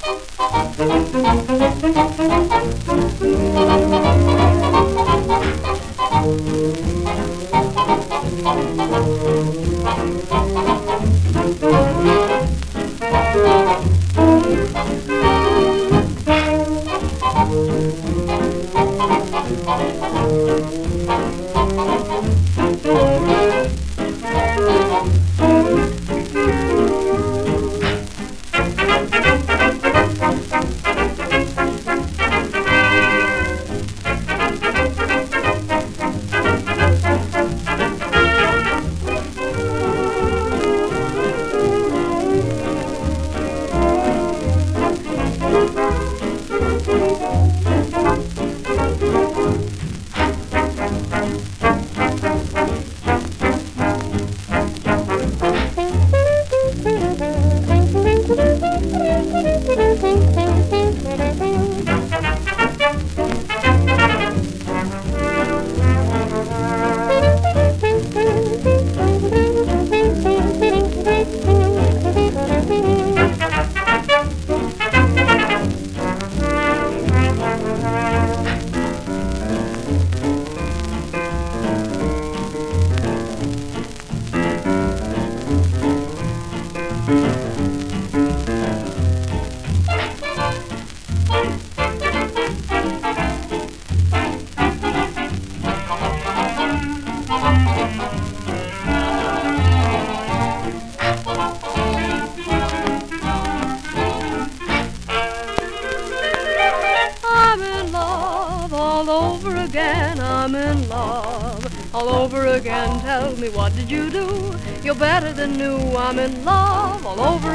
I'm in love all over again. I'm in love all over again. Tell me, what did you do? You're better than new. I'm in love all over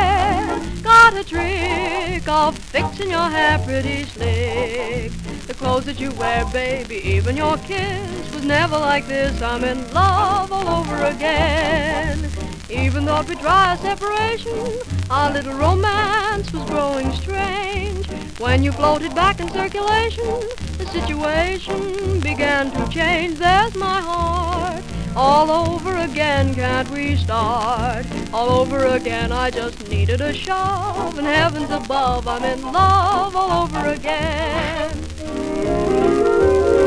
again. Got a trick of fixing your hair pretty slick. The clothes that you wear, baby, even your kiss was never like this. I'm in love all over again. Even though it would try a separation, our little romance was growing strange. When you floated back in circulation, the situation began to change. There's my heart all over again. Can't we start all over again? I just needed a shove, and heavens above, I'm in love all over again.